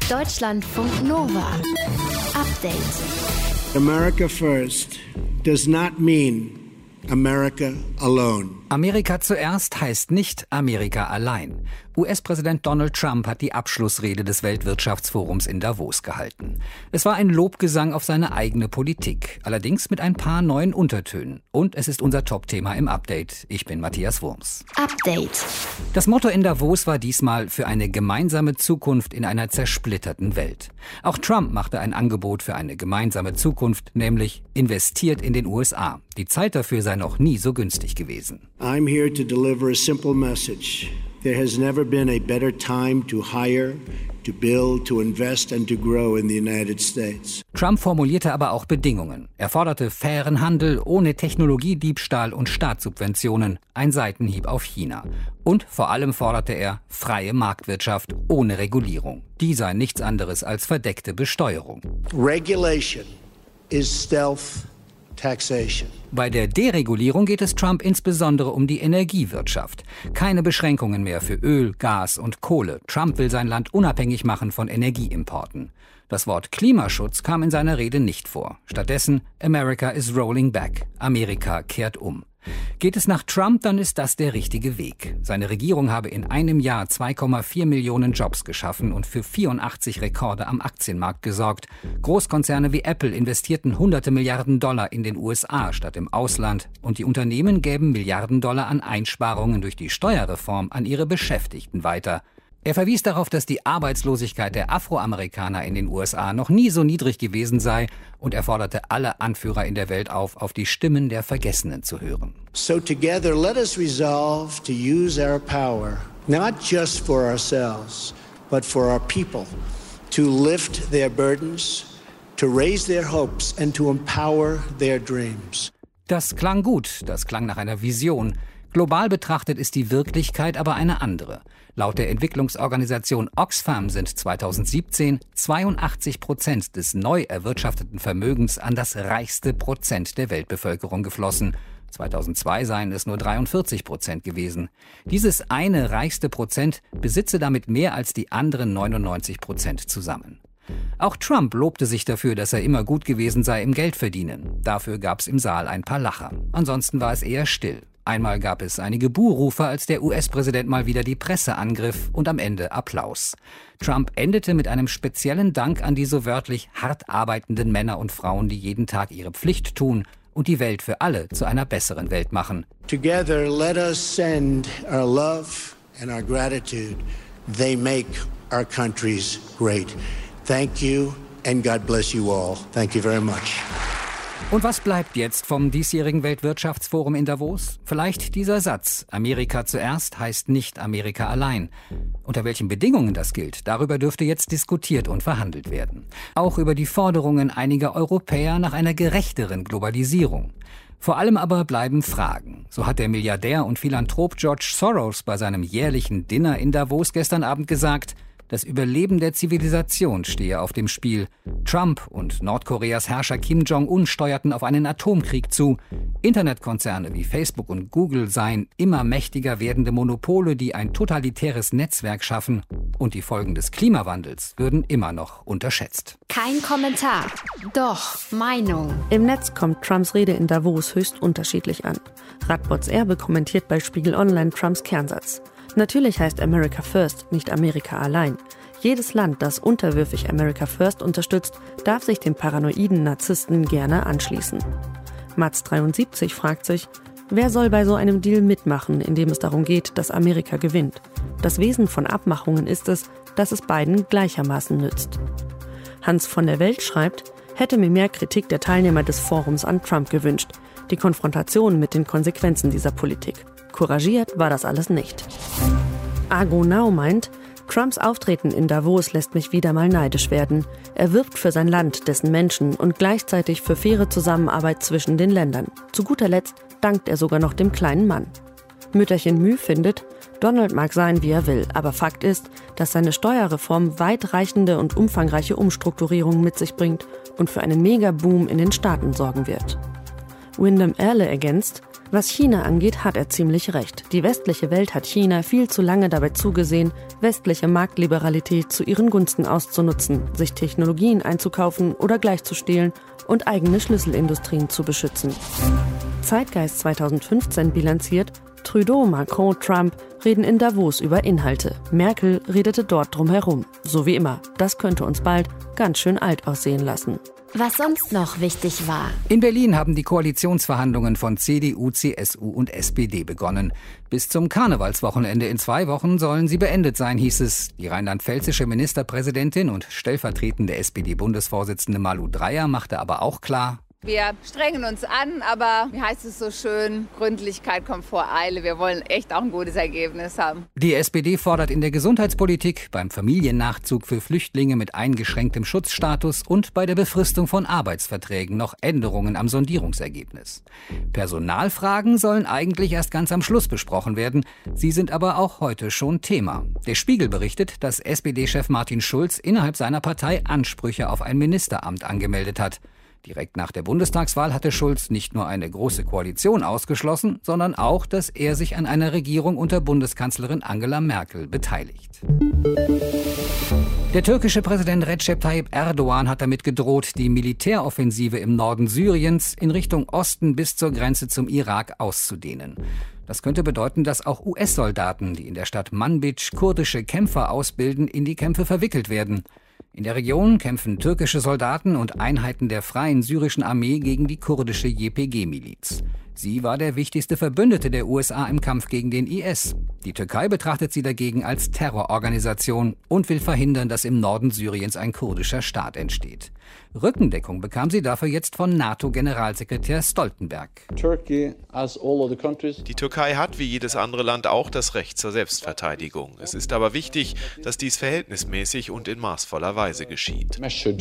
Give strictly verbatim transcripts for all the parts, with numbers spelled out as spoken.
Deutschlandfunk Nova. Update. America first does not mean America alone. Amerika zuerst heißt nicht Amerika allein. U S-Präsident Donald Trump hat die Abschlussrede des Weltwirtschaftsforums in Davos gehalten. Es war ein Lobgesang auf seine eigene Politik, allerdings mit ein paar neuen Untertönen. Und es ist unser Top-Thema im Update. Ich bin Matthias Wurms. Update. Das Motto in Davos war diesmal für eine gemeinsame Zukunft in einer zersplitterten Welt. Auch Trump machte ein Angebot für eine gemeinsame Zukunft, nämlich investiert in den U S A. Die Zeit dafür sei noch nie so günstig gewesen. I'm here to deliver a simple message. There has never been a better time to hire, to build, to invest and to grow in the United States. Trump formulierte aber auch Bedingungen. Er forderte fairen Handel ohne Technologiediebstahl und Staatssubventionen, ein Seitenhieb auf China. Und vor allem forderte er freie Marktwirtschaft ohne Regulierung. Die sei nichts anderes als verdeckte Besteuerung. Regulation is stealth taxation. Bei der Deregulierung geht es Trump insbesondere um die Energiewirtschaft. Keine Beschränkungen mehr für Öl, Gas und Kohle. Trump will sein Land unabhängig machen von Energieimporten. Das Wort Klimaschutz kam in seiner Rede nicht vor. Stattdessen America is rolling back. Amerika kehrt um. Geht es nach Trump, dann ist das der richtige Weg. Seine Regierung habe in einem Jahr zwei Komma vier Millionen Jobs geschaffen und für vierundachtzig Rekorde am Aktienmarkt gesorgt. Großkonzerne wie Apple investierten hunderte Milliarden Dollar in den U S A statt im Ausland und die Unternehmen gäben Milliarden Dollar an Einsparungen durch die Steuerreform an ihre Beschäftigten weiter. Er verwies darauf, dass die Arbeitslosigkeit der Afroamerikaner in den U S A noch nie so niedrig gewesen sei und er forderte alle Anführer in der Welt auf, auf die Stimmen der Vergessenen zu hören. So together let us resolve to use our power, not just for ourselves, but for our people, to lift their burdens, to raise their hopes and to empower their dreams. Das klang gut, das klang nach einer Vision. Global betrachtet ist die Wirklichkeit aber eine andere. Laut der Entwicklungsorganisation Oxfam sind zweitausendsiebzehn zweiundachtzig Prozent des neu erwirtschafteten Vermögens an das reichste Prozent der Weltbevölkerung geflossen. zweitausendzwei seien es nur dreiundvierzig Prozent gewesen. Dieses eine reichste Prozent besitze damit mehr als die anderen neunundneunzig Prozent zusammen. Auch Trump lobte sich dafür, dass er immer gut gewesen sei im Geldverdienen. Dafür gab es im Saal ein paar Lacher. Ansonsten war es eher still. Einmal gab es einige Buhrufe, als der U S-Präsident mal wieder die Presse angriff und am Ende Applaus. Trump endete mit einem speziellen Dank an die so wörtlich hart arbeitenden Männer und Frauen, die jeden Tag ihre Pflicht tun und die Welt für alle zu einer besseren Welt machen. Together let us send our love and our gratitude. They make our countries great. Thank you and God bless you all. Thank you very much. Und was bleibt jetzt vom diesjährigen Weltwirtschaftsforum in Davos? Vielleicht dieser Satz: Amerika zuerst heißt nicht Amerika allein. Unter welchen Bedingungen das gilt, darüber dürfte jetzt diskutiert und verhandelt werden. Auch über die Forderungen einiger Europäer nach einer gerechteren Globalisierung. Vor allem aber bleiben Fragen. So hat der Milliardär und Philanthrop George Soros bei seinem jährlichen Dinner in Davos gestern Abend gesagt, das Überleben der Zivilisation stehe auf dem Spiel. Trump und Nordkoreas Herrscher Kim Jong-un steuerten auf einen Atomkrieg zu. Internetkonzerne wie Facebook und Google seien immer mächtiger werdende Monopole, die ein totalitäres Netzwerk schaffen. Und die Folgen des Klimawandels würden immer noch unterschätzt. Kein Kommentar, doch Meinung. Im Netz kommt Trumps Rede in Davos höchst unterschiedlich an. Radbots Erbe kommentiert bei Spiegel Online Trumps Kernsatz. Natürlich heißt America First nicht Amerika allein. Jedes Land, das unterwürfig America First unterstützt, darf sich dem paranoiden Narzissten gerne anschließen. Mats dreiundsiebzig fragt sich, wer soll bei so einem Deal mitmachen, in dem es darum geht, dass Amerika gewinnt? Das Wesen von Abmachungen ist es, dass es beiden gleichermaßen nützt. Hans von der Welt schreibt, hätte mir mehr Kritik der Teilnehmer des Forums an Trump gewünscht. Die Konfrontation mit den Konsequenzen dieser Politik. Couragiert war das alles nicht. Argonau meint, Trumps Auftreten in Davos lässt mich wieder mal neidisch werden. Er wirbt für sein Land, dessen Menschen und gleichzeitig für faire Zusammenarbeit zwischen den Ländern. Zu guter Letzt dankt er sogar noch dem kleinen Mann. Mütterchen Mü findet, Donald mag sein, wie er will, aber Fakt ist, dass seine Steuerreform weitreichende und umfangreiche Umstrukturierungen mit sich bringt und für einen Megaboom in den Staaten sorgen wird. Wyndham Earle ergänzt, Was China angeht, hat er ziemlich recht. Die westliche Welt hat China viel zu lange dabei zugesehen, westliche Marktliberalität zu ihren Gunsten auszunutzen, sich Technologien einzukaufen oder gleichzustehlen und eigene Schlüsselindustrien zu beschützen. Zeitgeist zweitausendfünfzehn bilanziert, Trudeau, Macron, Trump reden in Davos über Inhalte. Merkel redete dort drum herum. So wie immer. Das könnte uns bald ganz schön alt aussehen lassen. Was sonst noch wichtig war. In Berlin haben die Koalitionsverhandlungen von C D U, C S U und S P D begonnen. Bis zum Karnevalswochenende in zwei Wochen sollen sie beendet sein, hieß es. Die rheinland-pfälzische Ministerpräsidentin und stellvertretende S P D-Bundesvorsitzende Malu Dreyer machte aber auch klar: Wir strengen uns an, aber, wie heißt es so schön, Gründlichkeit kommt vor Eile. Wir wollen echt auch ein gutes Ergebnis haben. Die S P D fordert in der Gesundheitspolitik, beim Familiennachzug für Flüchtlinge mit eingeschränktem Schutzstatus und bei der Befristung von Arbeitsverträgen noch Änderungen am Sondierungsergebnis. Personalfragen sollen eigentlich erst ganz am Schluss besprochen werden. Sie sind aber auch heute schon Thema. Der Spiegel berichtet, dass S P D-Chef Martin Schulz innerhalb seiner Partei Ansprüche auf ein Ministeramt angemeldet hat. Direkt nach der Bundestagswahl hatte Schulz nicht nur eine große Koalition ausgeschlossen, sondern auch, dass er sich an einer Regierung unter Bundeskanzlerin Angela Merkel beteiligt. Der türkische Präsident Recep Tayyip Erdogan hat damit gedroht, die Militäroffensive im Norden Syriens in Richtung Osten bis zur Grenze zum Irak auszudehnen. Das könnte bedeuten, dass auch U S-Soldaten, die in der Stadt Manbij kurdische Kämpfer ausbilden, in die Kämpfe verwickelt werden. In der Region kämpfen türkische Soldaten und Einheiten der Freien Syrischen Armee gegen die kurdische J P G-Miliz. Sie war der wichtigste Verbündete der U S A im Kampf gegen den I S. Die Türkei betrachtet sie dagegen als Terrororganisation und will verhindern, dass im Norden Syriens ein kurdischer Staat entsteht. Rückendeckung bekam sie dafür jetzt von NATO-Generalsekretär Stoltenberg. Die Türkei hat wie jedes andere Land auch das Recht zur Selbstverteidigung. Es ist aber wichtig, dass dies verhältnismäßig und in maßvoller Weise geschieht.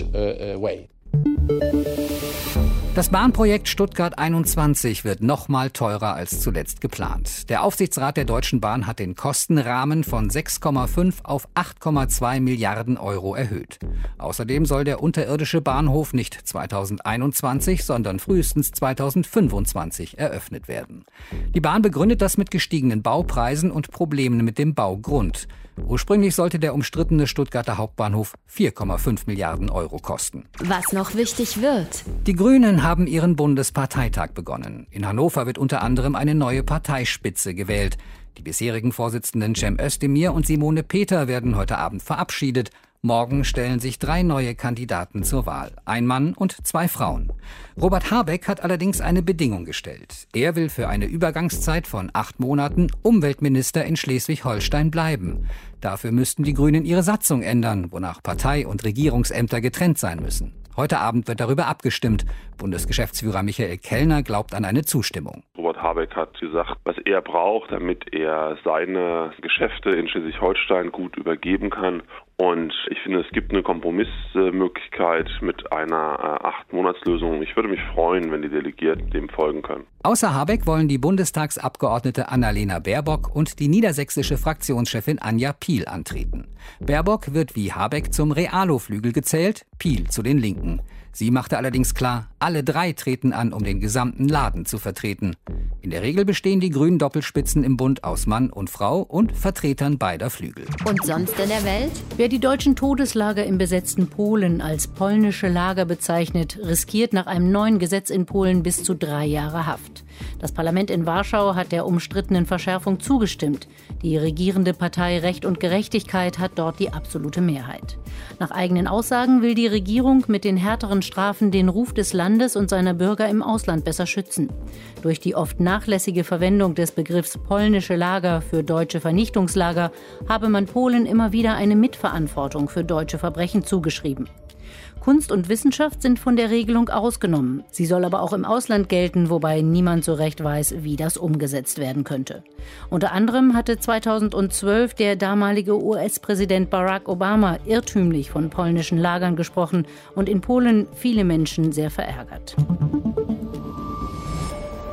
Das Bahnprojekt Stuttgart einundzwanzig wird noch mal teurer als zuletzt geplant. Der Aufsichtsrat der Deutschen Bahn hat den Kostenrahmen von sechs Komma fünf auf acht Komma zwei Milliarden Euro erhöht. Außerdem soll der unterirdische Bahnhof nicht zweitausendeinundzwanzig, sondern frühestens zweitausendfünfundzwanzig eröffnet werden. Die Bahn begründet das mit gestiegenen Baupreisen und Problemen mit dem Baugrund. Ursprünglich sollte der umstrittene Stuttgarter Hauptbahnhof vier Komma fünf Milliarden Euro kosten. Was noch wichtig wird. Die Grünen haben ihren Bundesparteitag begonnen. In Hannover wird unter anderem eine neue Parteispitze gewählt. Die bisherigen Vorsitzenden Cem Özdemir und Simone Peter werden heute Abend verabschiedet. Morgen stellen sich drei neue Kandidaten zur Wahl. Ein Mann und zwei Frauen. Robert Habeck hat allerdings eine Bedingung gestellt. Er will für eine Übergangszeit von acht Monaten Umweltminister in Schleswig-Holstein bleiben. Dafür müssten die Grünen ihre Satzung ändern, wonach Partei- und Regierungsämter getrennt sein müssen. Heute Abend wird darüber abgestimmt. Bundesgeschäftsführer Michael Kellner glaubt an eine Zustimmung. Robert Habeck hat gesagt, was er braucht, damit er seine Geschäfte in Schleswig-Holstein gut übergeben kann. Und ich finde, es gibt eine Kompromissmöglichkeit mit einer Acht-Monats-Lösung. Ich würde mich freuen, wenn die Delegierten dem folgen können. Außer Habeck wollen die Bundestagsabgeordnete Annalena Baerbock und die niedersächsische Fraktionschefin Anja Piel antreten. Baerbock wird wie Habeck zum Realo-Flügel gezählt, Piel zu den Linken. Sie machte allerdings klar, alle drei treten an, um den gesamten Laden zu vertreten. In der Regel bestehen die grünen Doppelspitzen im Bund aus Mann und Frau und Vertretern beider Flügel. Und sonst in der Welt? Wer die deutschen Todeslager im besetzten Polen als polnische Lager bezeichnet, riskiert nach einem neuen Gesetz in Polen bis zu drei Jahre Haft. Das Parlament in Warschau hat der umstrittenen Verschärfung zugestimmt. Die regierende Partei Recht und Gerechtigkeit hat dort die absolute Mehrheit. Nach eigenen Aussagen will die Regierung mit den härteren Strafen den Ruf des Landes und seiner Bürger im Ausland besser schützen. Durch die oft nachlässige Verwendung des Begriffs polnische Lager für deutsche Vernichtungslager habe man Polen immer wieder eine Mitverantwortung für deutsche Verbrechen zugeschrieben. Kunst und Wissenschaft sind von der Regelung ausgenommen. Sie soll aber auch im Ausland gelten, wobei niemand so recht weiß, wie das umgesetzt werden könnte. Unter anderem hatte zweitausendzwölf der damalige U S-Präsident Barack Obama irrtümlich von polnischen Lagern gesprochen und in Polen viele Menschen sehr verärgert.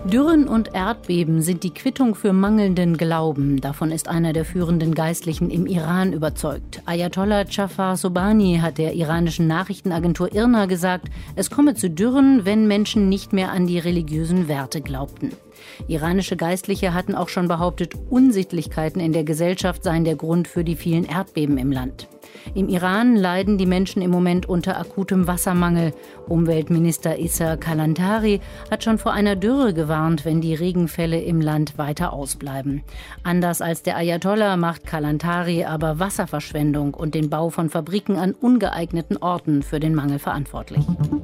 Dürren und Erdbeben sind die Quittung für mangelnden Glauben. Davon ist einer der führenden Geistlichen im Iran überzeugt. Ayatollah Jafar Sobhani hat der iranischen Nachrichtenagentur I R N A gesagt, es komme zu Dürren, wenn Menschen nicht mehr an die religiösen Werte glaubten. Iranische Geistliche hatten auch schon behauptet, Unsittlichkeiten in der Gesellschaft seien der Grund für die vielen Erdbeben im Land. Im Iran leiden die Menschen im Moment unter akutem Wassermangel. Umweltminister Issa Kalantari hat schon vor einer Dürre gewarnt, wenn die Regenfälle im Land weiter ausbleiben. Anders als der Ayatollah macht Kalantari aber Wasserverschwendung und den Bau von Fabriken an ungeeigneten Orten für den Mangel verantwortlich.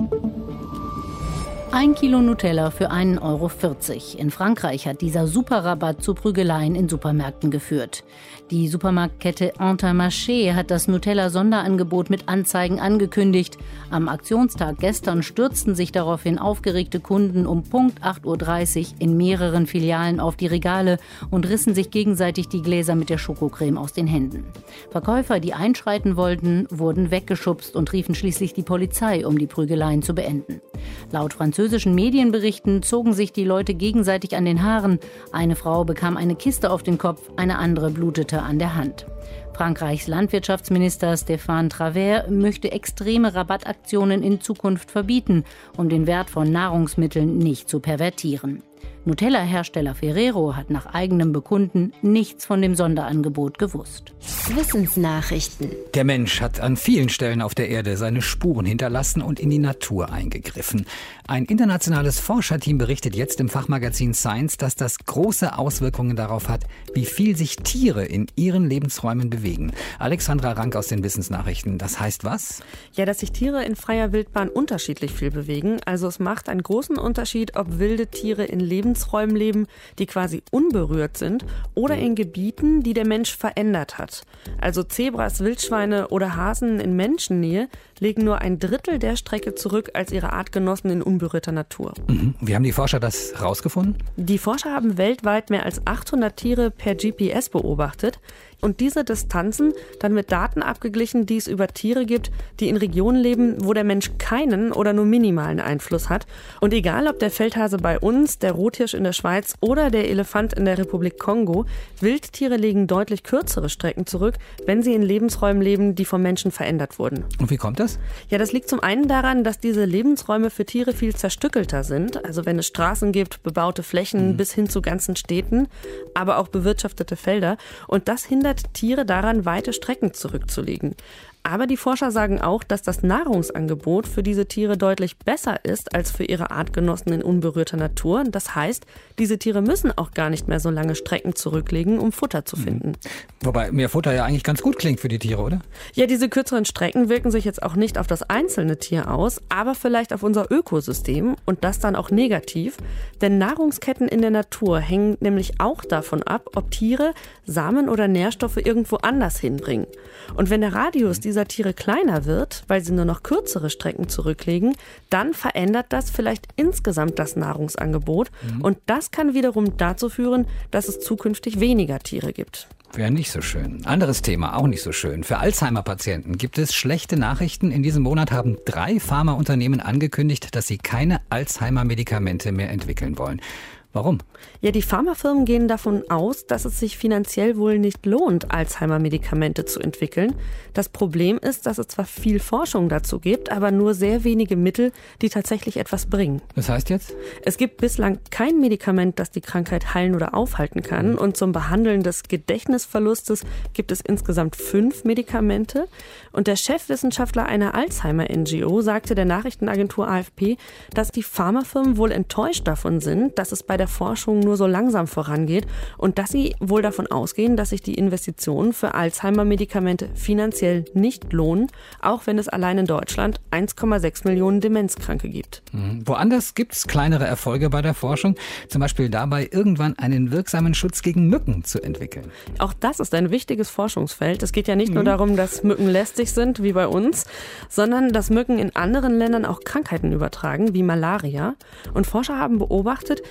Ein Kilo Nutella für einen Euro vierzig. In Frankreich hat dieser Superrabatt zu Prügeleien in Supermärkten geführt. Die Supermarktkette Intermarché hat das Nutella-Sonderangebot mit Anzeigen angekündigt. Am Aktionstag gestern stürzten sich daraufhin aufgeregte Kunden um Punkt acht Uhr dreißig in mehreren Filialen auf die Regale und rissen sich gegenseitig die Gläser mit der Schokocreme aus den Händen. Verkäufer, die einschreiten wollten, wurden weggeschubst und riefen schließlich die Polizei, um die Prügeleien zu beenden. Laut französischen Medienberichten zogen sich die Leute gegenseitig an den Haaren. Eine Frau bekam eine Kiste auf den Kopf, eine andere blutete an der Hand. Frankreichs Landwirtschaftsminister Stéphane Travert möchte extreme Rabattaktionen in Zukunft verbieten, um den Wert von Nahrungsmitteln nicht zu pervertieren. Nutella-Hersteller Ferrero hat nach eigenem Bekunden nichts von dem Sonderangebot gewusst. Wissensnachrichten. Der Mensch hat an vielen Stellen auf der Erde seine Spuren hinterlassen und in die Natur eingegriffen. Ein internationales Forscherteam berichtet jetzt im Fachmagazin Science, dass das große Auswirkungen darauf hat, wie viel sich Tiere in ihren Lebensräumen bewegen. Alexandra Rank aus den Wissensnachrichten. Das heißt was? Ja, dass sich Tiere in freier Wildbahn unterschiedlich viel bewegen. Also es macht einen großen Unterschied, ob wilde Tiere in Lebensräumen leben, die quasi unberührt sind, oder in Gebieten, die der Mensch verändert hat. Also Zebras, Wildschweine oder Hasen in Menschennähe legen nur ein Drittel der Strecke zurück als ihre Artgenossen in unberührter Natur. Mhm. Wie haben die Forscher das rausgefunden? Die Forscher haben weltweit mehr als achthundert Tiere per G P S beobachtet und diese Distanzen dann mit Daten abgeglichen, die es über Tiere gibt, die in Regionen leben, wo der Mensch keinen oder nur minimalen Einfluss hat. Und egal, ob der Feldhase bei uns, der Rothirsch in der Schweiz oder der Elefant in der Republik Kongo, Wildtiere legen deutlich kürzere Strecken zurück, wenn sie in Lebensräumen leben, die vom Menschen verändert wurden. Und wie kommt das? Ja, das liegt zum einen daran, dass diese Lebensräume für Tiere viel zerstückelter sind. Also wenn es Straßen gibt, bebaute Flächen mhm. bis hin zu ganzen Städten, aber auch bewirtschaftete Felder. Und das hindert Tiere daran, weite Strecken zurückzulegen. Aber die Forscher sagen auch, dass das Nahrungsangebot für diese Tiere deutlich besser ist als für ihre Artgenossen in unberührter Natur. Das heißt, diese Tiere müssen auch gar nicht mehr so lange Strecken zurücklegen, um Futter zu finden. Wobei mehr Futter ja eigentlich ganz gut klingt für die Tiere, oder? Ja, diese kürzeren Strecken wirken sich jetzt auch nicht auf das einzelne Tier aus, aber vielleicht auf unser Ökosystem und das dann auch negativ. Denn Nahrungsketten in der Natur hängen nämlich auch davon ab, ob Tiere Samen oder Nährstoffe irgendwo anders hinbringen. Und wenn der Radius dieser Tiere kleiner wird, weil sie nur noch kürzere Strecken zurücklegen, dann verändert das vielleicht insgesamt das Nahrungsangebot. Mhm. Und das kann wiederum dazu führen, dass es zukünftig weniger Tiere gibt. Wäre nicht so schön. Anderes Thema, auch nicht so schön. Für Alzheimer-Patienten gibt es schlechte Nachrichten. In diesem Monat haben drei Pharmaunternehmen angekündigt, dass sie keine Alzheimer-Medikamente mehr entwickeln wollen. Warum? Ja, die Pharmafirmen gehen davon aus, dass es sich finanziell wohl nicht lohnt, Alzheimer-Medikamente zu entwickeln. Das Problem ist, dass es zwar viel Forschung dazu gibt, aber nur sehr wenige Mittel, die tatsächlich etwas bringen. Das heißt jetzt? Es gibt bislang kein Medikament, das die Krankheit heilen oder aufhalten kann. Und zum Behandeln des Gedächtnisverlustes gibt es insgesamt fünf Medikamente. Und der Chefwissenschaftler einer Alzheimer-N G O sagte der Nachrichtenagentur A F P, dass die Pharmafirmen wohl enttäuscht davon sind, dass es bei der Forschung nur so langsam vorangeht und dass sie wohl davon ausgehen, dass sich die Investitionen für Alzheimer-Medikamente finanziell nicht lohnen, auch wenn es allein in Deutschland eins Komma sechs Millionen Demenzkranke gibt. Mhm. Woanders gibt es kleinere Erfolge bei der Forschung, zum Beispiel dabei, irgendwann einen wirksamen Schutz gegen Mücken zu entwickeln. Auch das ist ein wichtiges Forschungsfeld. Es geht ja nicht mhm. nur darum, dass Mücken lästig sind, wie bei uns, sondern dass Mücken in anderen Ländern auch Krankheiten übertragen, wie Malaria. Und Forscher haben beobachtet, dass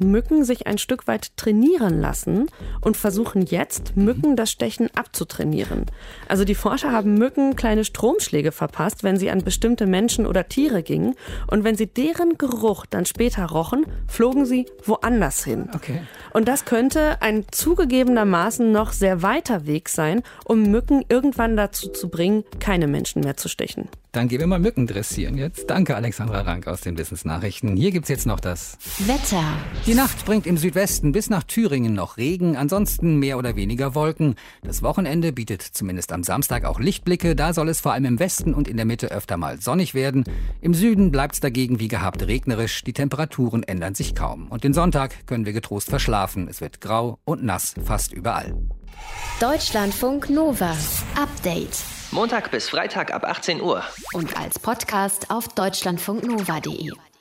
Mücken sich ein Stück weit trainieren lassen und versuchen jetzt, Mücken das Stechen abzutrainieren. Also die Forscher haben Mücken kleine Stromschläge verpasst, wenn sie an bestimmte Menschen oder Tiere gingen. Und wenn sie deren Geruch dann später rochen, flogen sie woanders hin. Okay. Und das könnte ein zugegebenermaßen noch sehr weiter Weg sein, um Mücken irgendwann dazu zu bringen, keine Menschen mehr zu stechen. Dann gehen wir mal Mücken dressieren jetzt. Danke, Alexandra Rank aus den Wissensnachrichten. Hier gibt's jetzt noch das Wetter. Die Nacht bringt im Südwesten bis nach Thüringen noch Regen, ansonsten mehr oder weniger Wolken. Das Wochenende bietet zumindest am Samstag auch Lichtblicke. Da soll es vor allem im Westen und in der Mitte öfter mal sonnig werden. Im Süden bleibt's dagegen wie gehabt regnerisch. Die Temperaturen ändern sich kaum. Und den Sonntag können wir getrost verschlafen. Es wird grau und nass fast überall. Deutschlandfunk Nova. Update. Montag bis Freitag ab achtzehn Uhr. Und als Podcast auf deutschlandfunknova punkt de.